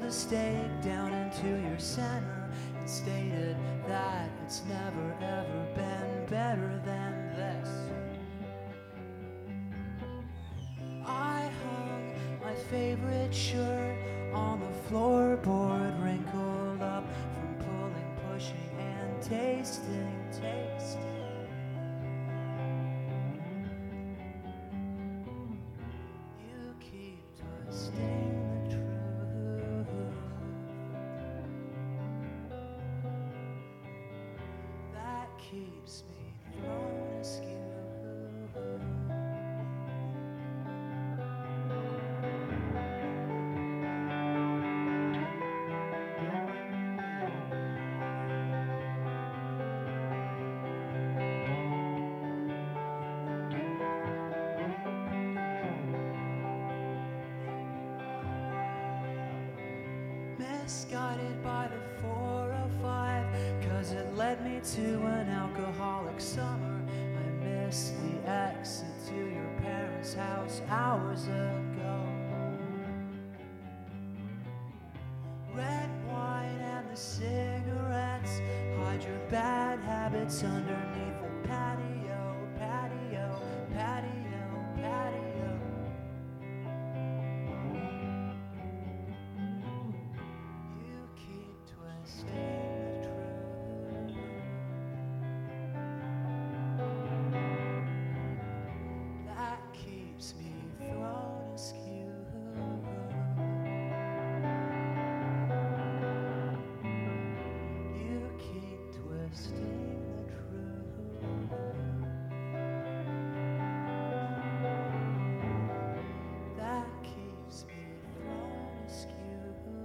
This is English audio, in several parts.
the stake down into your center and stated that it's never ever been better than this. I hung my favorite shirt on the floorboard, wrinkled up from pulling, pushing, and tasting. You keep twisting the truth. That keeps me thrown askew. Misguided by the 405, 'cause it led me to an alcoholic summer. I missed the exit to your parents' house hours ago. Red wine and the cigarettes, hide your bad habits underneath the patio, patio, patio, patio. You keep twisting the truth. That keeps me thrown askew. You keep twisting the truth. That keeps me thrown askew.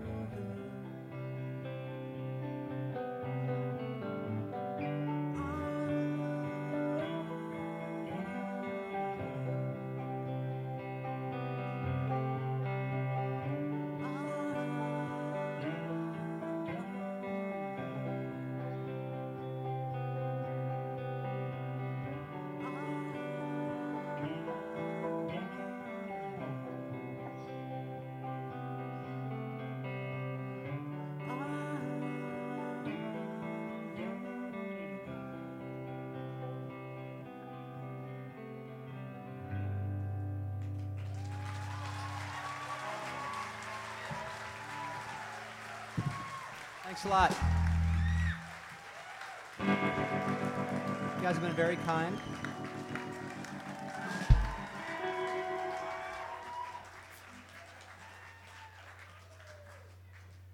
Thanks a lot. You guys have been very kind.